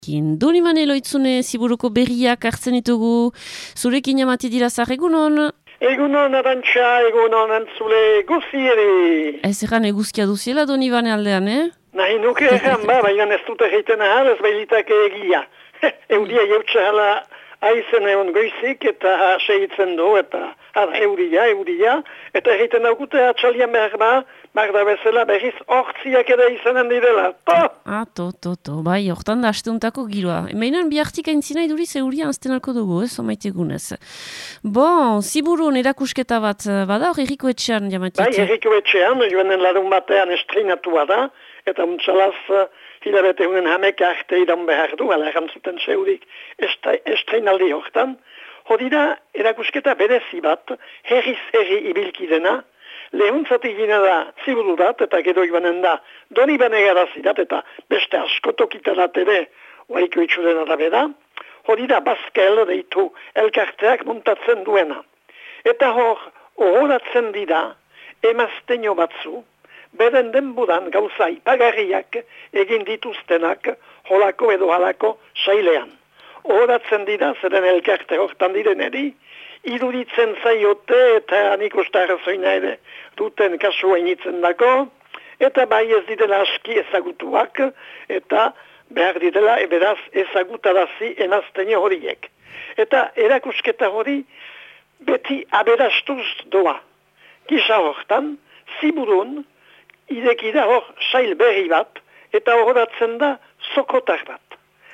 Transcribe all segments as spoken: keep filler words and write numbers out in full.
Doni Manelo itzune ziburuko berriak hartzen ditugu, zurekin jamati dira zar egunon? Egunon arantxa, egunon entzule guzieri. Ez egan eguzkia duziela Doni Bane aldean, eh? Nahi nuke egan ba, baina ez dute egiten ahal, ez bailitake egia. Euria jeutxe hala aizen egon goizik eta segitzen du, eta hala, euria, euria, eta egiten daukute atxalian behar ba, Magda bezala berriz ortsiak ere izanen direla. To! Ah, to, to, to, bai, hortan da asteuntako giroa. Emainan bihartik aintzina iduriz eurian aztenalko dugu, ez, omaitegunez. Bon, ziburun erakusketa bat bada, hor erriko etxean, jamatik? Bai, erriko etxean, joanen larun batean estrinatua da, eta untsalaz hilabete hunen hamek arte idan behar du, ala erantzuten zeurik estrinaldi hortan. Hodira erakusketa berezi bat, herriz herri ibilkidena, lehuntzatik gine da zibururat eta gero ibanen da Doni Bane garazirat eta beste askotokitarat ere oaiko itxuren arabera, hori da Baskel deitu elkarteak montatzen duena. Eta hor, horatzen dira emazteño batzu, beren denburan gauza ipagarriak egin dituztenak holako edo halako sailean. Horatzen dira, zeren elkarte hortan direneri, iruditzen zaiote eta nik uste arrazoina ere duten kasua initzen dako, eta bai ez direla aski ezagutuak, eta behar direla eberaz ezagutarazi emazteño horiek. Eta erakusketa hori beti aberastuz doa. Gisa hortan, ziburun, irekida hor sail berri bat, eta horatzen da sokotar bat.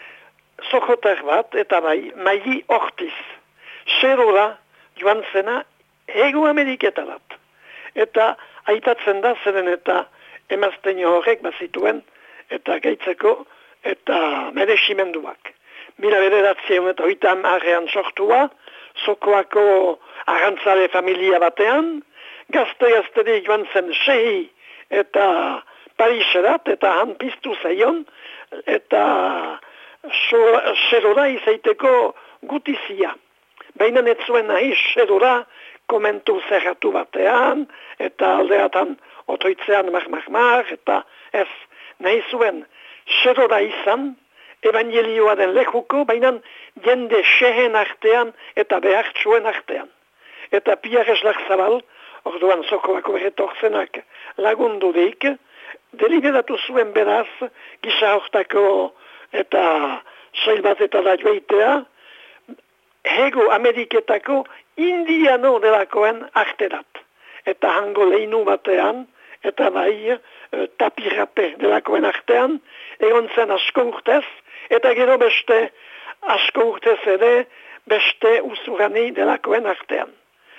Sokotar bat, eta bai, maili hortiz. Zerora joan zena Hego Ameriketarat. Eta aipatzen da zeren eta emazteño horrek bazituen eta gaitzeko eta mereximenduak. Mila bederatzen eta oitam arrean sortua, Sokoako arrantzale familia batean, gazte-gazterik joan zen sehi eta Pariserat eta han piztu zaion eta zerora izaiteko gutizia. Baina ez zuen nahi sedura komentu zerratu batean, eta aldeatan otoitzean mar-mar-mar, eta ez nahi zuen sedura izan, evangelioa den lekuko, baina jende xehen artean eta behartsuen artean. Eta Pierre Eslak-Zabal, orduan Sokoako erretorzenak lagundurik, deliberatu zuen beraz, gisa hortako eta sail bat eta da joaitea, Hego Ameriketako indiano delakoen arterat. Eta hango leinu batean, eta bai e, tapirape delakoen artean, egon zen asko urtez, eta gero beste asko urtez ere beste usurani delakoen artean.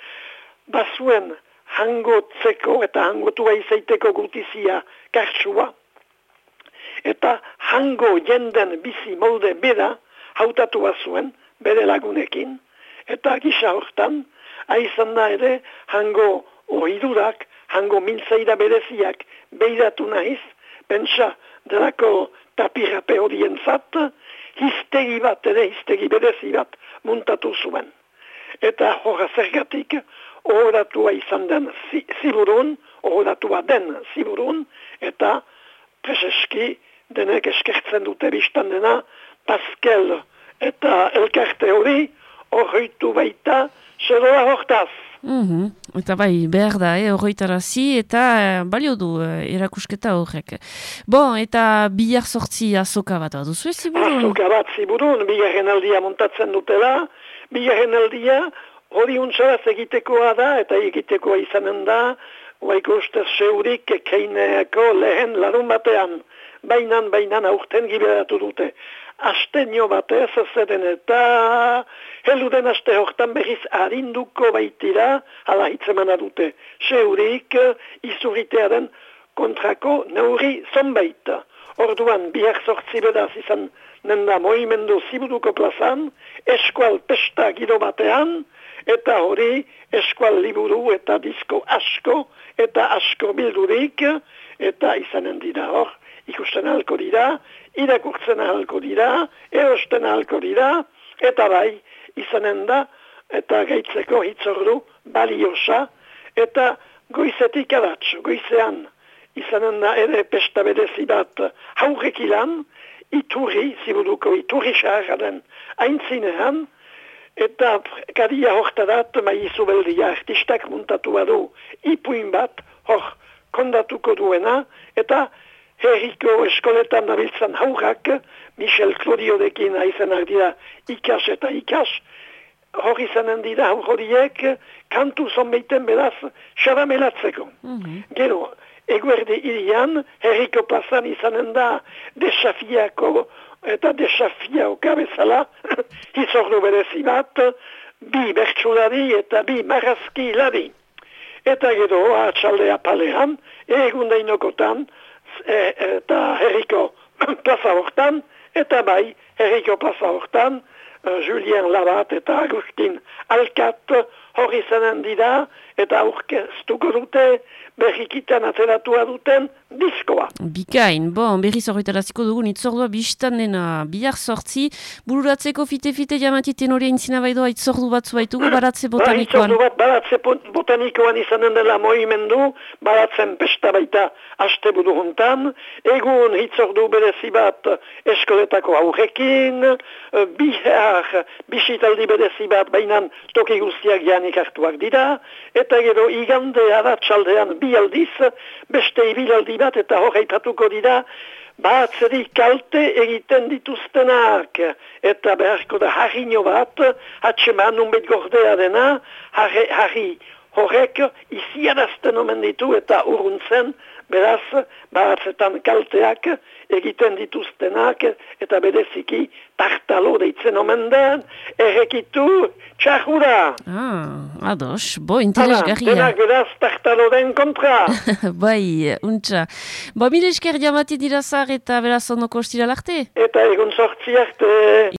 Bazuen hango tzeko eta hango tua izaiteko gutizia kartsua, eta hango jenden bizi molde bera hautatu bazuen, bere lagunekin, eta gisa hortan, aizan da ere, hango ohidurak, hango mintzaira bereziak beiratu nahiz, pentsa delako tapirape horien zat, hiztegi bat ere, hiztegi berezi bat muntatu zuen. Eta horra zergatik, ohoratua izan den ziburun, ohoratua den ziburun, eta preseski denek eskertzen dute biztan dena, Baskel eta elkarte hori horreitu baita zerora hortaz. Mm-hmm. Eta bai, behar da, eh, horreitarazi, eta eh, balio du eh, erakusketa horrek. Bon, eta bihar sortzi azoka bat duzu, ziburun? Azoka bat ziburun, bigarren aldia montatzen dutela, bigarren aldia hori untsaraz egitekoa da, eta egitekoa izanen da, oaiko ustez zeurik keineako lehen larun batean, bainan, bainan aurten giberatu dute. Astenio batez, zeden eta heluden aste hortan berriz harinduko baitira, hala hitzemana dute, zeurik izurritearen kontrako neurri zonbait. Orduan, bihar sortzi bedaz izan nenda moimendu ziburuko plazan, eskual pesta gido batean, eta hori eskual liburu eta disko asko, eta asko bildurik, eta izanen dira hor, ikusten ahalko dira, irakurtzen ahalko dira, erosten ahalko dira, eta bai, izanen da, eta gaitzeko hitzordu baliosa, eta goizetik adatz, goizean, izanen da ere pesta bedezi bat haurek ilan, iturri, ziburuko iturri sahararen aintzinean, eta kadia hortadat maizu beldia artistak muntatu badu ipuin bat, hor kondatuko duena, eta herriko eskoletan nabiltzan haurrak, Michel Claudiodekin aizenak dira ikas eta ikas, hor izanen dira horiek kantu zonbeiten beraz xaramelatzeko. Mm-hmm. Gero, eguerdi irian, herriko plazan izanen da desafiako eta desafiaoka bezala, hizordu berezi bat, bi bertsulari eta bi marrazki lari. Eta gero, atxaldea palean, egun dainokotan, e, eta herriko plaza hortan, eta bai, herriko plaza hortan, uh, Julien Labat eta Agustin Alkat hori zanen dira, eta aurkeztuko dute, berrikitan ateratua duten diskoa. Bikain, bon, berriz horretaraziko dugun itzordua biztan dena bihar sortzi, bururatzeko fite-fite jamati tenorea intzina baidoa itzordu batzu baitugu baratze botanikoan. Itzordu bat baratze botanikoan izanen dela moimendu, baratzen pesta baita haste budu hontan, egun itzordu berezi bat eskoletako aurrekin, bihar bisitaldi berezi bat bainan toki guztiak janik hartuak dira, eta gero igande adatsaldean bi aldiz, beste ibilaldi bat eta hor aipatuko dira, batzeri kalte egiten dituztenak, eta beharko da harriño bat, hatxeman nunbait gordea dena, harri, harri horrek iziarazten omen ditu eta urruntzen, beraz, batzetan kalteak egiten dituztenak, eta bereziki tartalo deitzen omen den, errekitu txarrura. Ah, ados, bo, interesgarria. Denak beraz tartalo den kontra. Bai, untxa. Bo, mile esker jamati dirazar eta beraz ondoko ostira larte? Eta egun sortzi arte.